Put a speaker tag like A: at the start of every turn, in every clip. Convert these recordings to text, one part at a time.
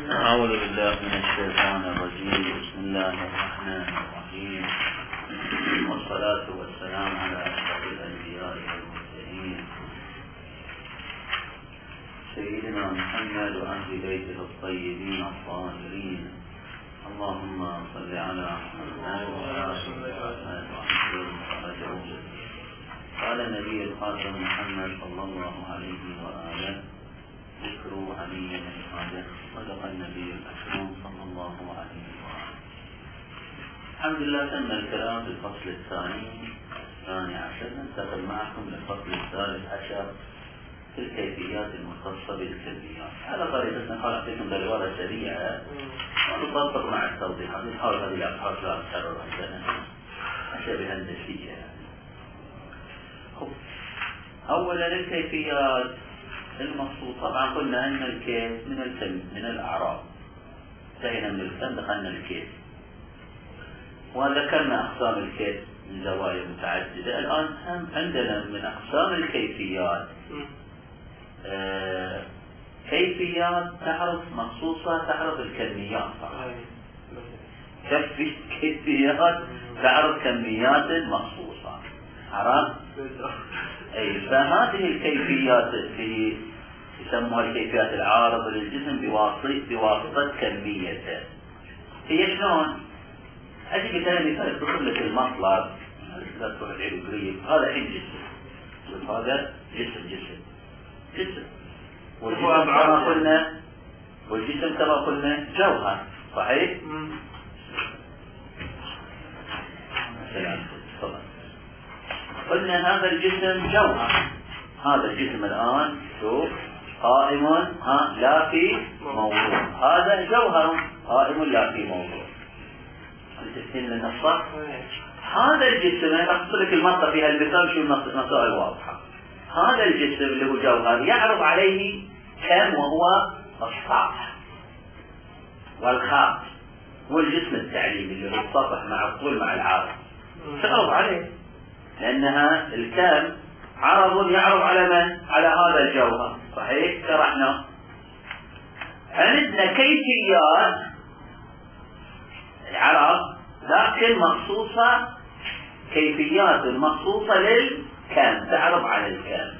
A: أعوذ بالله من الشيطان الرجيم. بسم الله الرحمن الرحيم، والصلاة والسلام على أشرف الأنبياء والمرسلين سيدنا محمد وأهل بيته الطيبين الطاهرين. اللهم صل على محمد وعلى آل محمد. قال النبي الخاتم محمد صلى الله عليه وآله: ذكر علي الحاجة. صدق النبي الأكرم صلى الله عليه وآله. الحمد لله، تم الكلام في الفصل الثاني عشر. ننتقل معكم للفصل الثالث عشر في الكيفيات المختصة بالكليات. على طريقة نحاول أعطيكم دلوقتي سريعة ونطبق مع التوضيحات. نحاول هذه الأبحاث لا تكرر عندنا أشياء هندسية. أولا الكيفيات المقصود. طبعا قلنا أن الكيف من الأعراض. انتهينا من الكم، دخلنا الكيف وذكرنا أقسام الكيف من زوايا متعددة. الآن هم عندنا من أقسام الكيفيات كيفيات تعرف مخصوصة، تعرف الكميات فقط. كيفيات تعرف كميات مخصوصة. عرفت؟ أي، فهذه الكيفيات اللي يسموها الكيفيات العارضة للجسم بواسطة كميته. هي شلون؟ أجي مثال تدخل لك المطلب، لا تروح تعيد قريب. هذا الحين جسم، هذا جسم والجسم كما قلنا جوهر، صحيح؟ قلنا هذا الجسم جوهر. هذا الجسم الآن شوف قائم لا في موضوع. هذا جوهر قائم لا في موضوع. تفهم لنا الصح؟ هذا الجسم أنا أقصد لك المنطقة فيها المثال شو المسائل واضحة. هذا الجسم اللي هو جوهر يعرض عليه كم، وهو السطح والخط والجسم التعليمي اللي هو السطح مع الطول مع العرض. تعرض عليه لأنها الكم عرض يعرض على من؟ على هذا الجوهر، صحيح؟ شرحنا. عندنا كيفيات العرض لكن مخصوصة، كيفيات مخصوصة للكم، تعرض على الكم.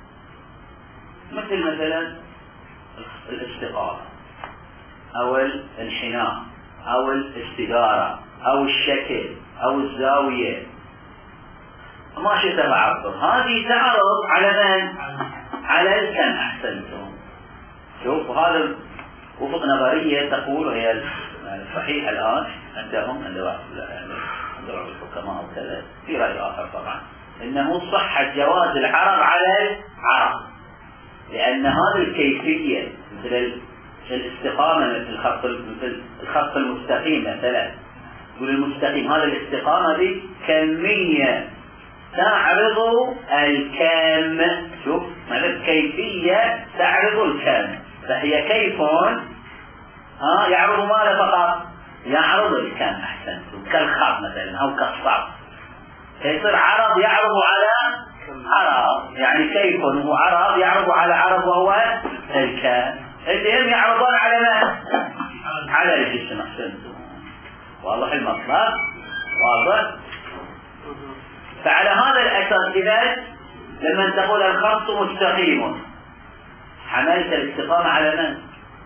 A: مثلا الاستقامة أو الانحناء أو الاستدارة أو الشكل أو الزاوية، ما شئت بعرض. هذه تعرض على من؟ على الكم. أحسنتم. شوف، هذا وفق نظرية تقول، وهي الصحيح الآن عندهم عند بعض الحكماء وكذا، في رأي آخر طبعا، إنه صحة جواز العرض على العرض، لأن هذه الكيفية مثل الاستقامة، مثل الخط المستقيم مثلا. يقول المستقيم هذا الاستقامة دي كمية تعرض الكم. شوف معنى كيفية تعرض الكم، فهي كيف يعرض ماذا فقط؟ يعرض الكم. أحسنتم. كالخط مثلا أو كالصف، فيصير عرض يعرض على عرض، يعني كيف هو عرض يعرض على عرض وهو الكم. اللي هم يعرضون على ما؟ على الجسم. أحسنتم. واضح المطلب؟ واضح؟ فعلى هذا الأساس إذا لما تقول الخط مستقيم، حملت الاستقامة على من؟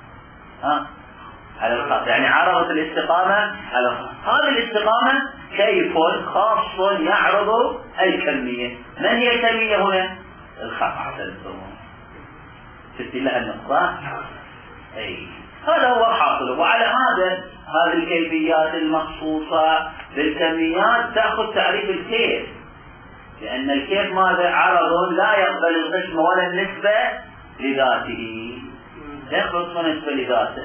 A: على الخط، يعني عرضت الاستقامة على الخط. هذه الاستقامة كيف خاص يعرض الكمية. من هي الكمية هنا؟ الخط. تبدي لها النقطة. أي، هذا هو حاصله. وعلى هذه الكيفيات المخصوصة بالكميات تأخذ تعريف الكيف، لأن الكيف ماذا؟ عرض لا يقبل القسم ولا النسبة لذاته، لا يقبل النسبة لذاته.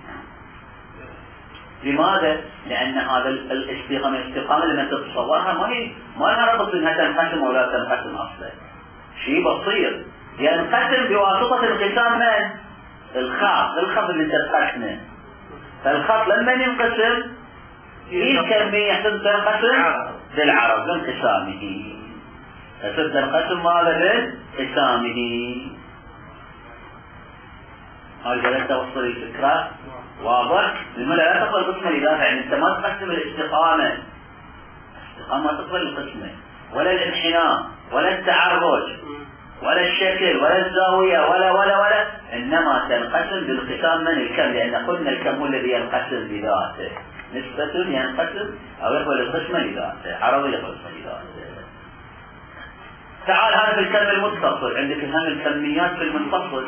A: لماذا؟ لأن هذا الاستقامة لما تتصورها ما لها ربط انها تنقسم ولا تنقسم اصلا. شيء بسيط، ينقسم بواسطة انقسام من؟ الخط اللي تتقسمه. فالخط لما ينقسم في الكمية تنقسم بالعرض لانقسامه، فتنقسم ماذا؟ بانقسامه. هل جلست توصل الفكرة؟ واضح؟ لماذا لا تقبل قسم الإضافة؟ يعني أنت ما تقسم الاستقامة ما تقبل القسمة ولا الانحناء ولا التعرج ولا الشكل ولا الزاوية ولا إنما تنقسم بالقسام من الكم، لأن قلنا الكم هو الذي ينقسم بذاته، نسبة ينقسم أو يقبل القسمة لذاته، عرض يقبل القسمة لذاته. تعال هذا في الكم المتصل، عندك هم الكميات في المنفصل،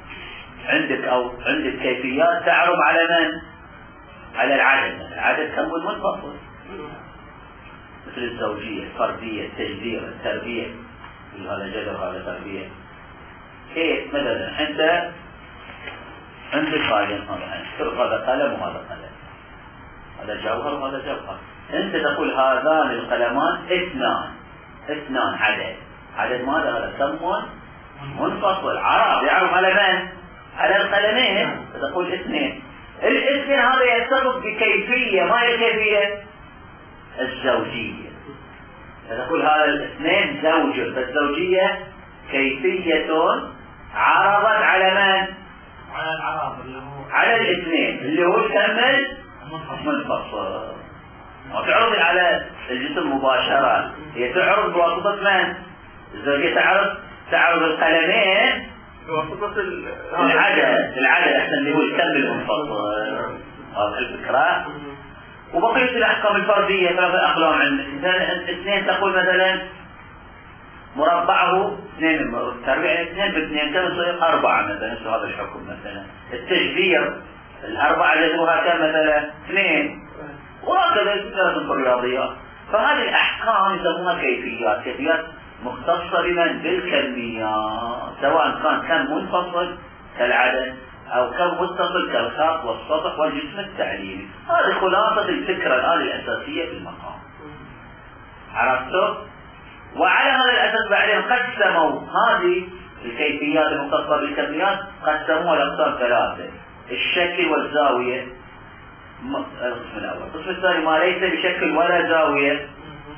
A: عندك كيفيات تعرض على من؟ على العدد كم المنفصل، مثل الزوجية، الفردية، التجدير، التربية، هذا جدر هذا تربية. كيف مثلا انت عندك قلم، هذا قلم وهذا قلم، هذا جوهر وهذا جوهر، انت تقول هذان القلمان اثنان عدد ماذا؟ هذا كم منفصل، يعرف على من؟ على القلمين، فتقول اثنين. الاثنين هذا يتصف بكيفية، ما هي الكيفية؟ الزوجية، فتقول هذا الاثنين زوج، فالزوجية كيفية عرضت على من؟
B: على العرض اللي هو
A: على الاثنين اللي هو الكمل منفصل. وتعرض على الجسم مباشرة، هي تعرض بواسطة من؟ الزوجية تعرض القلمين
B: بواسطة
A: العدد احسن اللي هو الكمل منفصل. هذا الفكرة. وبقية الأحكام الفردية 3 أقلام عندنا، اثنين تقول مثلا مربعه 2 تربيع 2 ب2 كم يصير 4 مثلا، هذا الحكم مثلا. التجدير 4 جذرها كم مثلا 2، وهكذا في الرياضيات. فهذه الأحكام يسمونها كيفيات مختصة بمن؟ بالكميات، سواء كان منفصل كالعدد أو كم متصل كالخط والسطح والجسم التعليمي. هذه خلاصة الفكرة الآن الأساسية في المقام. عرفتوا؟ وعلى هذا الأساس بعدين قسموا هذه الكيفيات المختصة بالكميات، قسموها لأقسام 3: الشكل والزاوية، القسم الأول. القسم الثاني ما ليس بشكل ولا زاوية،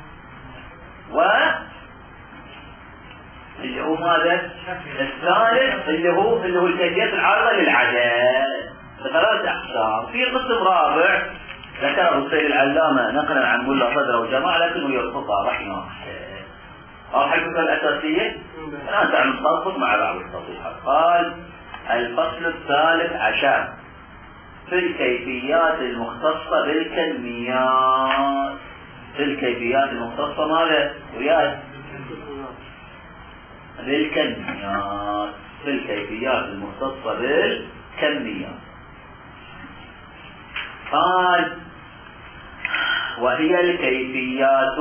A: اللي هو ماذا؟ الثالث اللي هو الكيفيات العارضة للعدد. 3 أقسام. في قسم رابع ذكره السيد العلامة نقلا عن ملا صدر وجماعة، لكنه يرفضها رحمه. أو الفكرة الأساسية الآن تعمل تربط مع بعض التصحيحات. قال: الفصل الثالث عشر في الكيفيات المختصة بالكميات. في الكيفيات المختصة ماذا؟ وياك بالكميات. في الكيفيات المختصة بالكميات. قال: وهي الكيفيات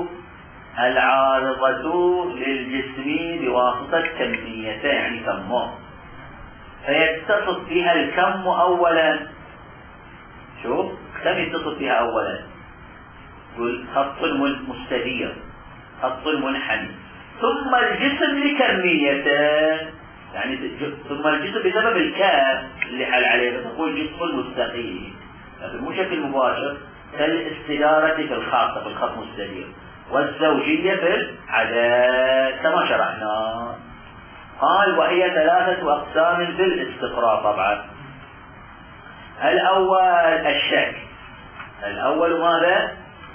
A: العارضة للجسم بواسطة كميتين، يعني كمه، فيتصف بها الكم أولا. شوف كم يتصف بها أولا؟ يقول خط مستدير، خط منحني، ثم الجسم لكميته، يعني ثم الجسم بسبب الكاف اللي حل عليه، فتقول جسم مستقيم، لكن مو بشكل مباشر، كالاستدارة في الخاصة في الخط مستدير، والزوجية في العدد كما شرحنا. قال: وهي 3 أقسام بالاستقراء. طبعا الأول الشك. الأول ماذا؟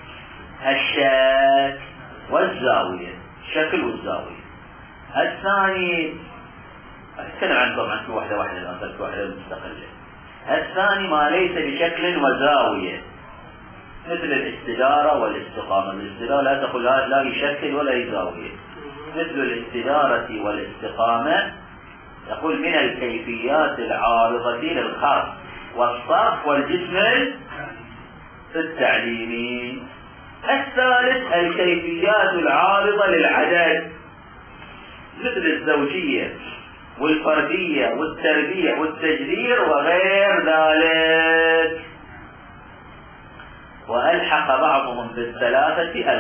A: الشك والزاوية، الشكل والزاوية. الثاني أتكلم عن طبعا في واحدة الآن، في واحدة مستقلة. الثاني ما ليس بشكل وزاوية، مثل الاستدارة والاستقامة. الاستدارة لا تقول لا يشكل ولا يزاوية، مثل الاستدارة والاستقامة. يقول من الكيفيات العارضة للخط والصرف والجسم التعليمي. الثالث الكيفيات العارضة للعدد، مثل الزوجية والفردية والتربية والتجدير وغير ذلك. وألحق بعضهم بالثلاثة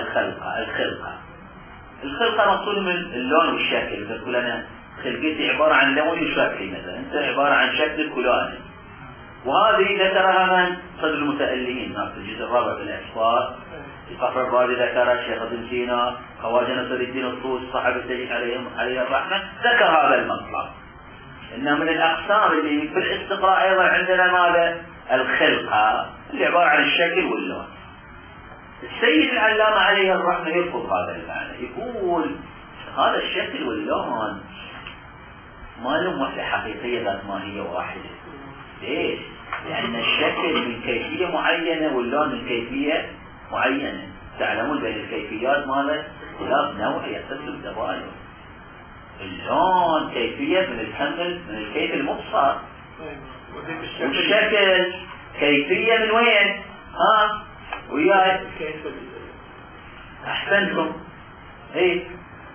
A: الخلقة مقصود من اللون والشكل. تقول أنا خلقتي عبارة عن لون وشكل، مثلا أنت عبارة عن شكل فلاني. وهذه ذكرها من صدر المتألمين في الجزء الرابع في الإحصاء. في الفقرة الرابعة ذكر الشيخ ابن سينا، خواجة نصر الدين الطوسي صاحب التاريخ عليه الرحمة، ذكر هذا المطلب. إنه من الأقسام اللي في الاستقراء أيضا عندنا ماذا؟ الخلقة اللي عبارة عن الشكل واللون. السيد العلامة عليه الرحمة يرفض هذا المعنى، يقول هذا الشكل واللون ما لهم وحدة حقيقية ذات ماهية واحدة. ليش؟ لأن الشكل من كيفية معينة واللون من كيفية معينة. تعلمون بين الكيفيات ماذا؟ اختلاف نوع يتصل بتباين. اللون كيفية من الكيف المبصر، والشكل كيفية من وين؟ وياي أحسنتم. إيه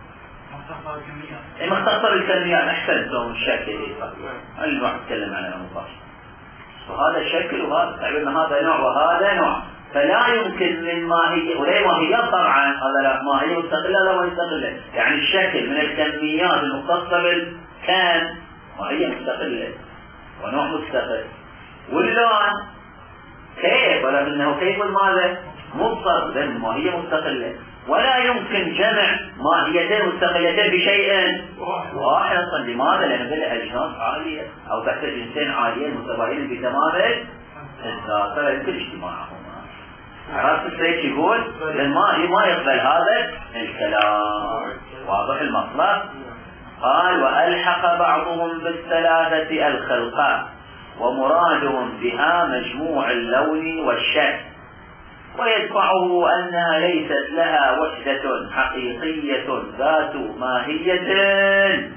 A: مختصر الكميات. أحسنتم. الشكل اللي راح نتكلم عنه مباشرة. وهذا شكل وهذا تعبيرنا هذا نوع وهذا نوع، فلا يمكن من ماهية ولا ماهية طبعا. هذا لا ماهية مستقلة لا مستقلة. يعني الشكل من الكميات المختصة بالكم ماهية مستقلة ونوع مستقل. واللون كيف ولكنه كيف ماذا؟ مبصر، لأن ماهية مستقلة. ولا يمكن جمع ماهيتين مستقلتين بشيء واحد. لماذا؟ لأن بلا أجناس عالية أو تحت جنسين عاليين متباينين بتمام الذات، فلا يمكن اجتماعهما. عرفت السيد يقول؟ لأن ما يقبل هذا الكلام. واضح المطلب؟ قال وألحق بعضهم بالثلاثة الخلقة ومرادهم بها مجموع اللون والشكل، ويدفعه أنها ليست لها وحدة حقيقية ذات ماهية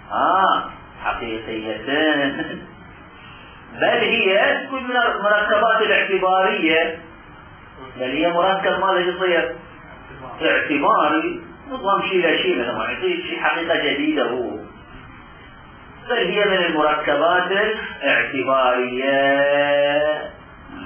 A: حقيقية، بل هي من المركبات الاعتبارية. بل هي مركب ماذا يصير؟ اعتباري، نظام شيء لا شيء مثلا يعطيك شيء حقيقة جديدة هو. بل هي من المركبات الاعتبارية.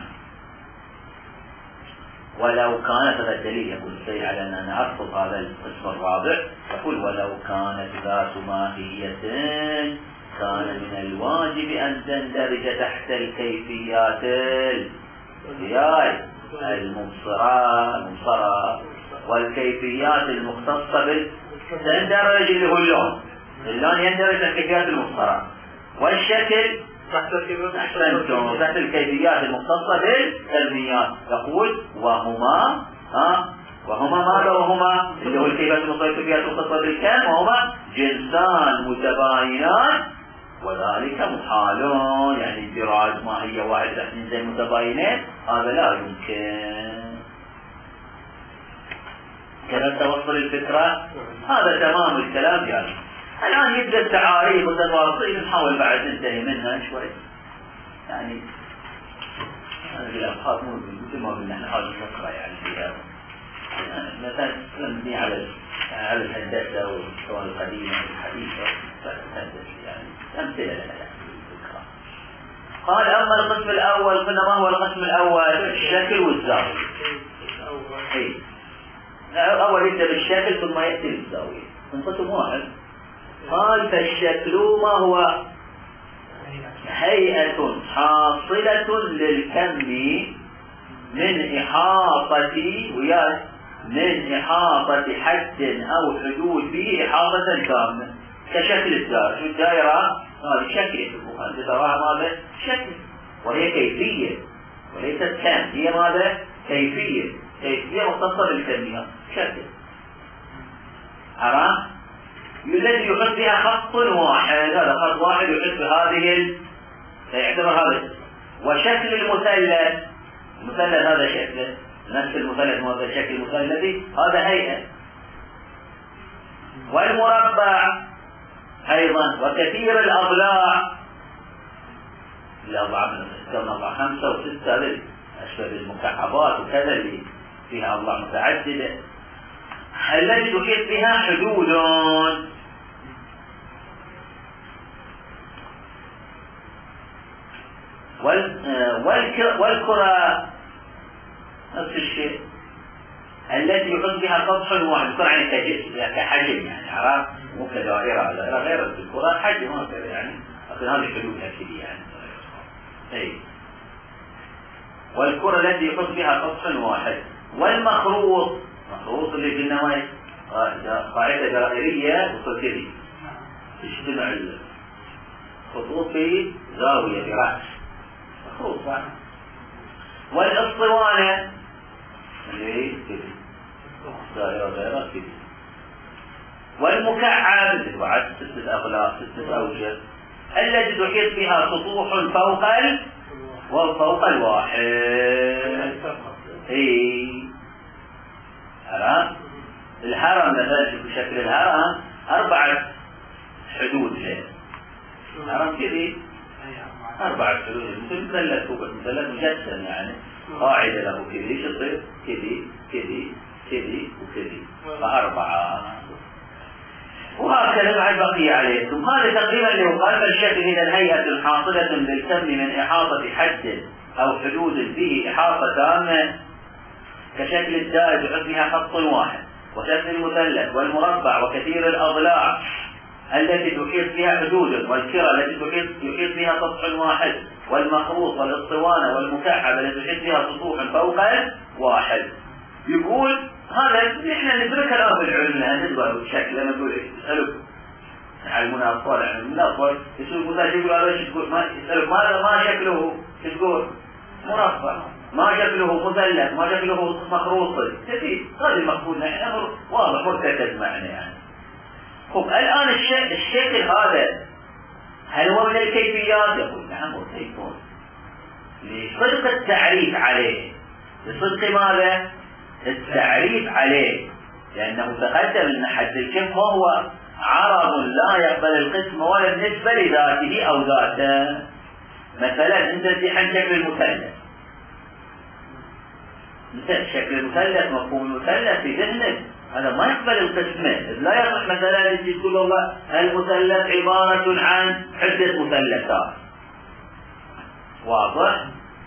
A: ولو كانت، هذا الدليل يقول السيد على أننا أرفض هذا القسم الرابع، يقول ولو كانت ذات ماهية كان من الواجب أن تندرج تحت الكيفيات المبصرة والكيفيات المختصة تندرج اللي هو اللون يندرج الكيفيات المبصرة، والشكل تحت الكيفيات المختصة بالكميات. يقول وهما ماذا؟ وهما اللي هو الكيفيات المختصة بالكم، وهما جنسان متباينان، وذلك محال. يعني اندراج ماهية واحدة تحت جنسين متباينين هذا لا يمكن. كذا توصل الفكرة. هذا تمام الكلام. يعني الآن يبدأ التعاريف والتفاصيل، نحاول بعد ننتهي منها شوي. يعني هذه الأبحاث مو مثل ما قلنا نحاول نقرأ يعني فيها. مثلا نبني على الهندسة والشؤون القديمة والحديثة، يعني أمثلة لنا يعني الفكرة. قال أما القسم الأول، قلنا ما هو القسم الأول؟ الشكل والزاوية. أول يبدأ بالشكل ثم يأتي بالزاوية. من قسم واحد. قال فالشكل ما هو؟ هيئة حاصلة للكم من إحاطة حد أو حدود به إحاطة تامة، كشكل الدائرة. الدائرة هذه شكل، أنت تراها ماذا؟ شكل، وهي كيفية وليست كم. هي ماذا؟ كيفية مختصة بالكمية. شكل حرام الذي يحط بها خط واحد. هذا خط واحد يحط بهذه يعتبر هذا. وشكل المثلث هذا شكل نفس المثلث، هذا شكل مثلثي، هذا هيئة. والمربع أيضا، وكثير الأضلاع، الأضلاع من 5 و6 هذه أشبه بالمكعبات وكذا اللي فيها أضلاع متعددة، التي تحيط بها حدود. والكرة نفس الشيء، التي يحط بها سطح واحد، يكون عن كحجم يعني، عرفت؟ مو كدائرة، لا غير الكرة حجم هكذا يعني، لكن هذه حدود أكيد يعني. أي. والكرة التي يحط بها سطح واحد. والمخروط اللي في النواة قاعدة دائرية وصلتلي تجتمع الخطوط في زاوية برأس، مخروط والاسطوانة اللي كده دائرة دائرة كده. والمكعب اللي هو عدد 6 أغلاق 6 أوجه التي تحيط بها سطوح فوق الواحد. هرم الهرم مثلا بشكل الهرم 4 حدود له. هرم كذي 4 حدود مثل مثلث، هو مثلث مجسم يعني قاعدة له كذي شطر كذي وكذي ف4. وهكذا مع البقية عليه. ثم هذا تقريبا لو قال الشكل إذا الهيئة الحاصلة بالتم من إحاطة حد أو حدود فيه إحاطة تامة كشكل الدائرة يحط بها خط واحد، وشكل المثلث والمربع وكثير الأضلاع التي تحيط بها حدود، والكرة التي يحيط بها سطح واحد، والمخروط والاسطوانة والمكعب التي تحيط بها سطوح فوق الواحد. يقول هذا نحن ندرك الآن بالعلم لأن ندبر الشكل. لما نقول يسألك يعلمنا أطفال يعني من الأطفال يسألك مثلا يقول هذا ايش تقول؟ يسألك ما شكله تقول مربع، ما شكله مثلث، ما شكله مخروط. هذا المقصود نحن أمر واضح مرتكز معنا يعني. خب الآن الشكل هذا هل هو من الكيفيات؟ يقول نعم هو كيفون لصدق التعريف عليه. لصدق ماذا؟ التعريف عليه، لأنه تقدم أن حد الكم هو عرض لا يقبل القسم ولا بالنسبة لذاته أو ذاته. مثلا أنت تحن شكل المثلث، شكل المثلث مفهوم المثلث في ذهنك هذا ما يقبل القسمين. لا يصح مثلا تقول والله المثلث عبارة عن عدة مثلثات، واضح؟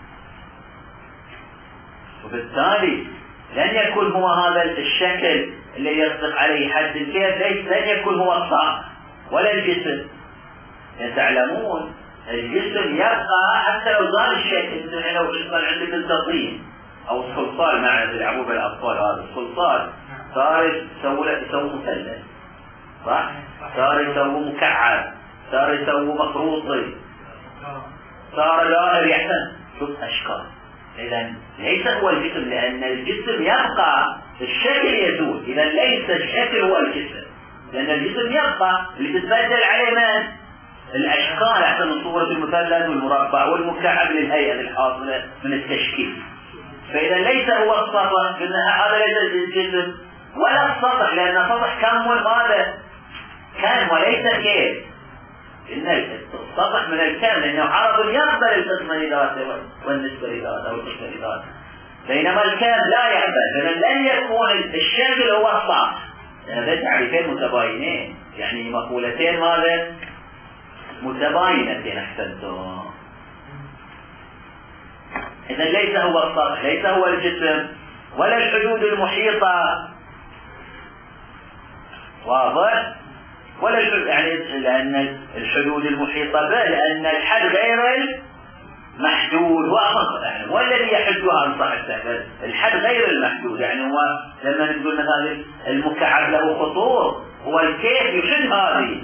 A: وبالتالي لن يكون هو هذا الشكل اللي يصدق عليه حد الكيف، لن يكون هو الصح ولا الجسم. تعلمون الجسم يبقى حتى لو ظل الشكل. مثل لو كان عندك التطين او الصلصال مع يلعبوا بالاطفال، هذا الصلصال صار يسوي مثلث، صح؟ صار يسوي مكعب، صار يسوي مخروطي، صار دائري. يحسن شوف اشكال. إذا ليس هو الجسم، لأن الجسم يبقى الشكل يزول. إذا ليس الشكل هو الجسم، لأن الجسم يبقى اللي تتبدل عليه من الأشكال أحسن من صورة المثلث والمربع والمكعب للهيئة الحاصلة من التشكيل. فإذا ليس هو السطح، هذا ليس الجسم ولا السطح، لأن السطح كم هذا كان وليس كيف. إن السطح من الكامل لأنه عرض يقبل القسم لذاته والنسبة لذاته والقسم لذاته، بينما الكامل لا يقبل. فمن لن يكون الشكل هو السطح. هذا تعريفين متباينين، يعني مقولتين ماذا متباينتين. أحسنتم. إذا ليس هو السطح، ليس هو الجسم ولا الحدود المحيطة، واضح؟ ولا يعني لأن الحدود المحيطة به، لأن الحد غير المحدود. يعني هو الذي يحدها أنصح السهل، الحد غير المحدود. يعني هو لما نقول مثلا المكعب له خطوط، هو الكيف يحد هذه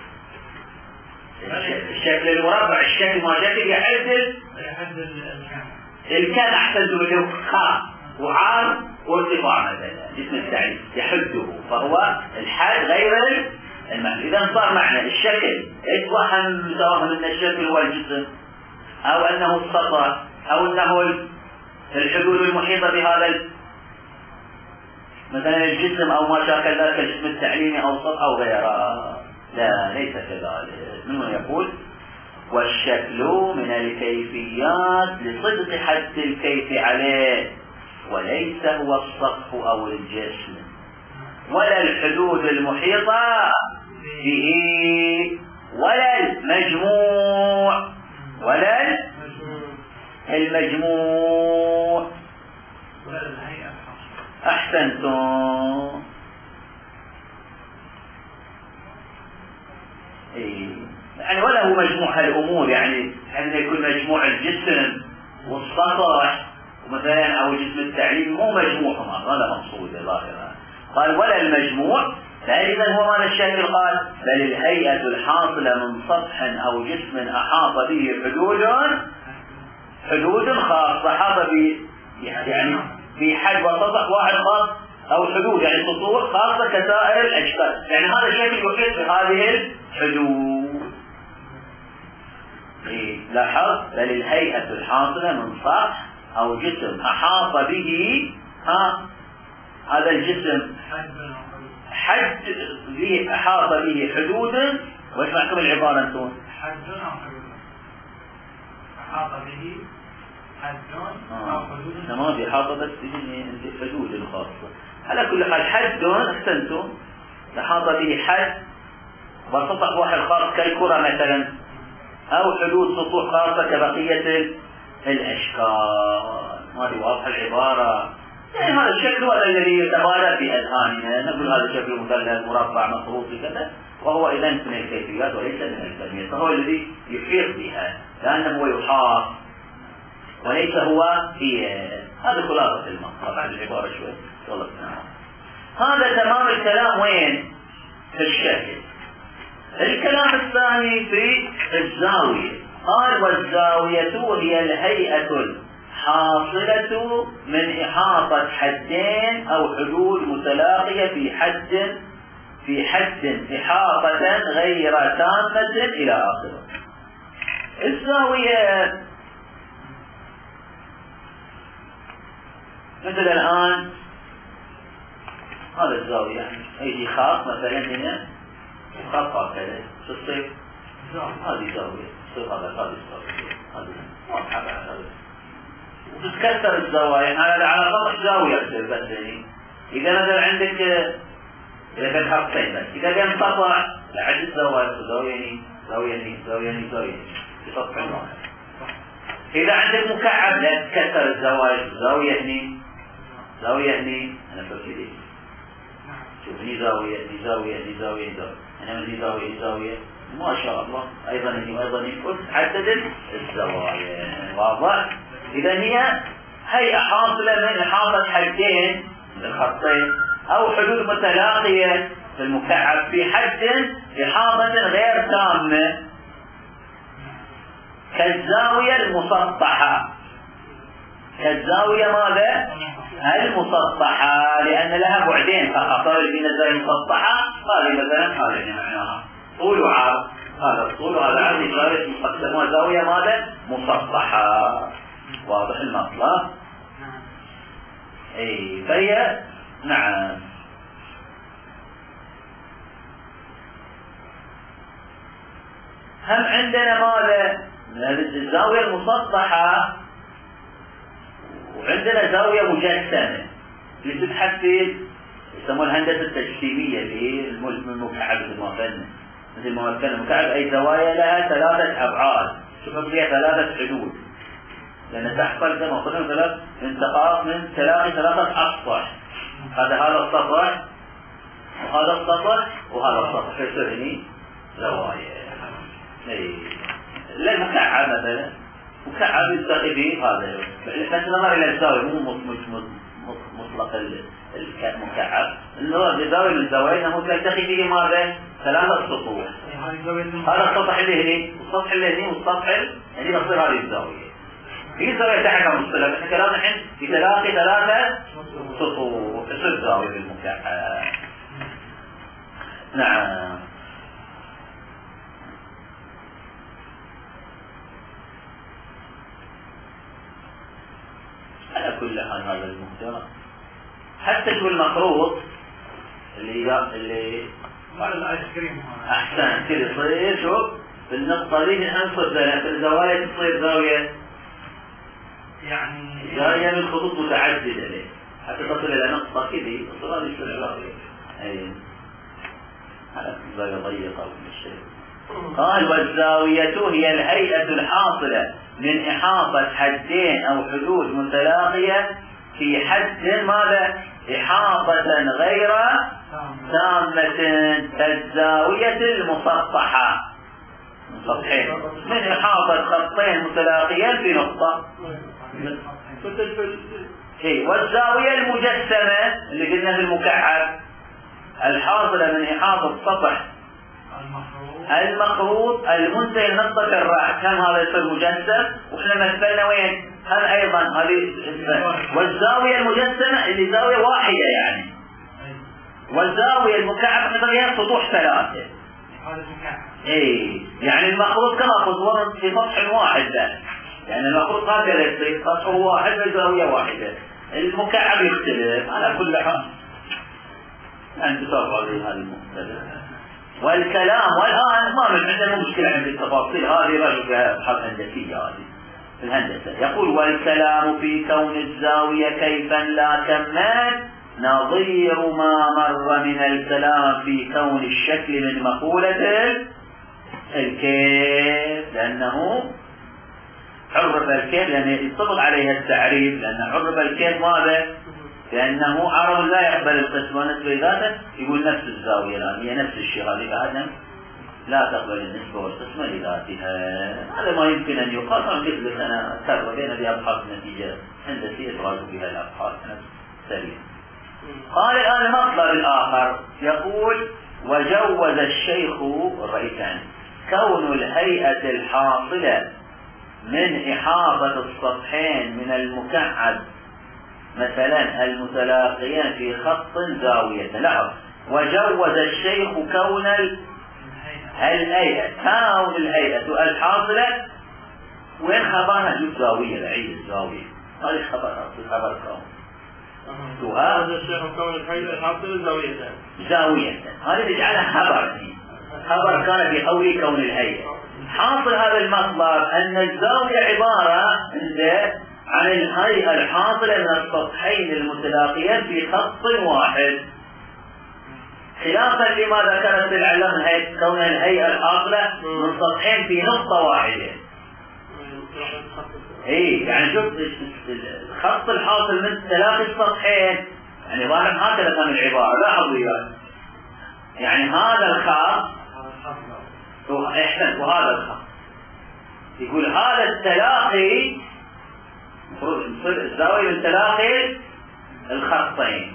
A: الشكل المربع، الشكل ما شكل يحد الكان. أحسن له خاء وعار وارتفاع مثلا جسم التعريف يحده، فهو الحد غير المعنى. إذا صار معنى الشكل يصبح سواء من الشكل هو الجسم أو أنه السطح أو أنه الحدود المحيطة بهذا مثلا الجسم أو ما شاكل ذلك الجسم التعليمي أو السطح أو غيره. لا ليس كذلك. منه يقول والشكل من الكيفيات لصدق حد الكيف عليه، وليس هو السطح أو الجسم ولا الحدود المحيطة به ولا المجموع ولا المجموع. أحسنتم. يعني ولا هو مجموع هالأمور، يعني أن يكون مجموع الجسم والسطح ومثلا أو جسم التعليم مو مجموعهم، هذا مقصود ظاهرا. قال ولا المجموع، فإذا هو ماذا الشكل؟ قال بل الهيئة الحاصلة من سطح أو جسم أحاط به حدود حدود خاصة حاط يعني في حد وسطح واحد خاص، أو حدود يعني سطوح خاصة كسائر الأشكال، يعني هذا الشكل الوحيد في هذه الحدود. لاحظ بل الهيئة الحاصلة من سطح أو جسم أحاط به هذا الجسم حد به أحاط به حدود. وإيش معكم العبارة أنتم؟
B: حد أو حدود أحاط به حد أو حدود.
A: تمام إحاطة بس الحدود الخاصة. على كل حال حد أحسنتم أحاط به حد وسطح واحد خاص كالكرة مثلا، أو حدود سطوح خاصة كبقية الأشكال. هذه واضحة العبارة. يعني هذا الشكل هو الذي يتبادر في أذهاننا، نقول هذا الشكل مثلث مربع مخروط كذا، وهو إذا من الكيفيات وليس من الكميات، فهو الذي يحيط بها لأنه هو يحاط وليس هو هي. هذا خلاصة المقطع بعد العبارة شوي والله تعالى. هذا تمام الكلام. وين؟ في الشكل. الكلام الثاني في الزاوية. قال والزاوية هي الهيئة الحاصلة من إحاطة حدين أو حدود متلاقية في حد إحاطة غير تامة إلى آخره. الزاوية مثل الآن هذا الزاوية يعني أي خاص مثلا هنا خط هكذا تصير هذه زاوية، تصير هذا الزاوية هذه واضحة بعد هذا. وتتكسر الزوايا على سطح زاوية تصير بس يعني إذا مثلا عندك إذا كان خطين بس، إذا كان سطح لعدة زوايا زاوية في سطح واحد. إذا عندك مكعب لا تكسر الزوايا، زاوية هني أنا فكرت شوف هني زاوية أنا من زاوية ما شاء الله أيضا هني عدد الزوايا. واضح؟ إذا هي حاصلة من إحاطة حدين الخطين أو حدود متلاقية في المكعب في حد إحاطة غير تامة كالزاوية المسطحة. كالزاوية ماذا؟ المسطحة، لأن لها بعدين فقط. بين الزاوية المسطحة هذه مثلا هذه معناها طول وعرض، هذا الطول وهذا عرض، يسموها زاوية ماذا؟ مسطحة. واضح المطلب؟ اي فهي نعم. هم عندنا ماذا؟ الزاوية المسطحة، وعندنا زاوية مجسمة اللي تبحث في يسموها الهندسة التجسيمية اللي هي المكعب مثل ما قلنا المكعب أي زوايا لها 3 أبعاد، شوفوا فيها 3 حدود، لأن تحصل كما قلنا انتقاص من 3 أسطح. هذا السطح وهذا السطح وهذا السطح فيصير هني زوايا. لا المكعب مثلا مكعب يلتقي به هذا، بس نظر إلى الزاوية مو مطلق المكعب، الزاوية من الزوايا انه تلتقي به ماذا؟ 3 سطوح. هذا السطح اللي هني والسطح اللي هني والسطح اللي تصير هذه الزاوية. في زاوية تحت مصطلح احنا كلامنا الحين في تلاقي 3 سطوح تصير زاوية بالمكعب. نعم. على كل حال هذا المحتوى حتى شو المخروط اللي
B: مال الايس كريم
A: احسن كده يصير شوف بالنقطه دي من انصف الزوايا تصير زاويه،
B: يعني
A: زاويه من خطوط متعدده ليه حتى تصل الى نقطه كده تصل هذه الزاويه. اي على زاويه ضيقه من الشيء. قال والزاويه هي الهيئه الحاصله من إحاطة حدين أو حدود متلاقية في حد ماذا؟ إحاطة غير تامة كالزاوية المسطحة. سطحين من إحاطة خطين متلاقيين في نقطة. والزاوية المجسمة اللي قلنا في المكعب الحاصلة من إحاطة سطح المخروط المنتهي نقطة الرأس، كم هذا يصير مجسم؟ وإحنا مثلنا وين؟ هذا أيضا هذه والزاوية المجسمة اللي زاوية واحدة يعني، والزاوية المكعب نقدر سطوح 3. يعني المخروط كما قلت في سطح واحد ذا، يعني المخروط هكذا يصير سطح واحد بزاوية واحدة. المكعب يختلف على كل حال، يعني تصرف هذه المختلف. والكلام والآن ما من عندنا مشكلة عند التفاصيل هذه، رجل فيها أبحاث هندسية هذه في الهندسة. يقول والكلام في كون الزاوية كيفا لا كمان نظير ما مر من الكلام في كون الشكل من مقولة الكيف، لأنه عرف الكيف لأنه يطلق عليها التعريف، لأن عرف الكيف ماذا؟ لأنه عرض لا يقبل القسم ونسبة ذاته، يقول نفس الزاوية الآن هي نفس الشيء، هذه بعدها لا تقبل النسبة والقسمة لذاتها. هذا ما يمكن أن يقال. مثل أنا أكرر بين بأبحاث نتيجة هندسية إدراج بها الأبحاث سريع. قال الآن المطلب الآخر يقول وجوز الشيخ الرئيسان كون الهيئة الحاصلة من إحاطة السطحين من المكعب مثلا المتلاقيان في خط زاوية. لاحظ وجوز الشيخ كون الهيئة، كون الهيئة الحاصلة وين خبرها جزء زاوية بعيد الزاوية، هذه خبر كون.
B: وهذا الشيخ كون الهيئة الحاصلة
A: زاوية هذه تجعلها خبر كان في قوله كون الهيئة. حاصل هذا المطلب أن الزاوية عبارة عن الهيئة الحاصلة من السطحين المتلاقيان في خط واحد، خلافا لما ذكرت العلامة كون الهيئة الحاصلة من سطحين في نقطة واحدة. يعني شوف الخط الحاصل من تلاقي السطحين، يعني ظاهر هكذا كان العبارة. لاحظوا يعني هذا الخط احسن وهذا الخط، يقول هذا التلاقي المفروض الزاوية من تلاقي الخطين.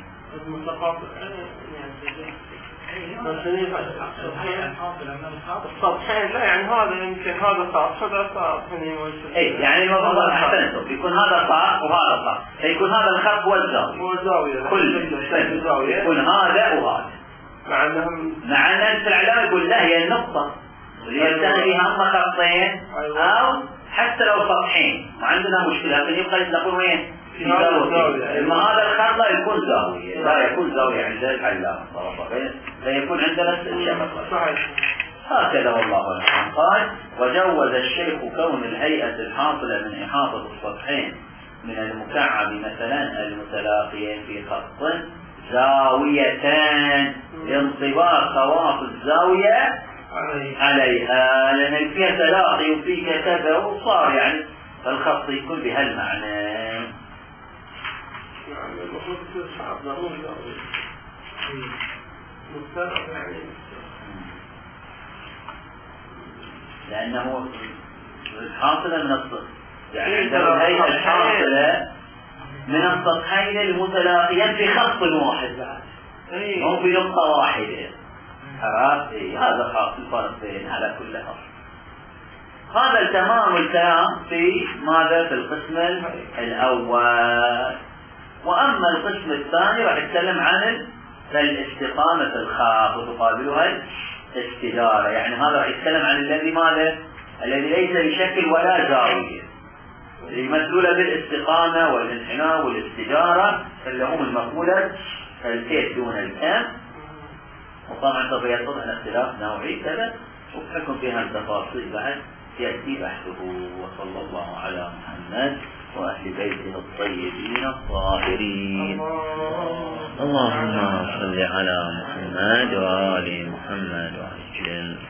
B: السطحين لا يعني هذا يمكن هذا خط هذا خط
A: يعني المفروض احسنتم يكون هذا خط وهذا خط، فيكون هذا الخط هو الزاوية كل يكون هذا وهذا، مع أن العلامة يقول لا هي النقطة اللي ينتهي بها أما خطين أو حتى لو سطحين ما عندنا مشكلة، لكن يبقى يتلقون وين؟ في زاوية. إما هذا الخط لا يكون زاوية، لا يكون زاوية عند العلامة صراحة، فيكون عندنا الشبكة. هكذا والله أعلم. قال وجوز الشيخ كون الهيئة الحاصلة من إحاطة السطحين من المكعب مثلا المتلاقيين في خط زاويتان لانطباق خواص الزاوية عليها، لأن فيها تلاقي وفيها كذا وصار يعني الخط يكون بهالمعنى. لأنه الحاصلة من السطح، يعني عندما الهيئة الحاصلة من السطحين المتلاقيان في خط واحد بعد مو في نقطة واحدة. هذا خاص الفرق بين على كل حال. هذا تمام الكلام في ماذا؟ في القسم الأول. وأما القسم الثاني راح يتكلم عن الاستقامة الخاف وتقابلها الاستدارة. يعني هذا راح يتكلم عن الذي ماذا؟ الذي ليس بشكل ولا زاوية، اللي يمثلون بالاستقامة والانحناء والاستدارة اللي هم المقولة الكيف دون الكام. وطبعا طب يصل عن اختلاف نوعي كذا وبحكم فيها التفاصيل بعد يأتي بحثه. وصلى الله على محمد وأهل بيته الطيبين الطاهرين. اللهم صل على محمد وآل محمد وعجل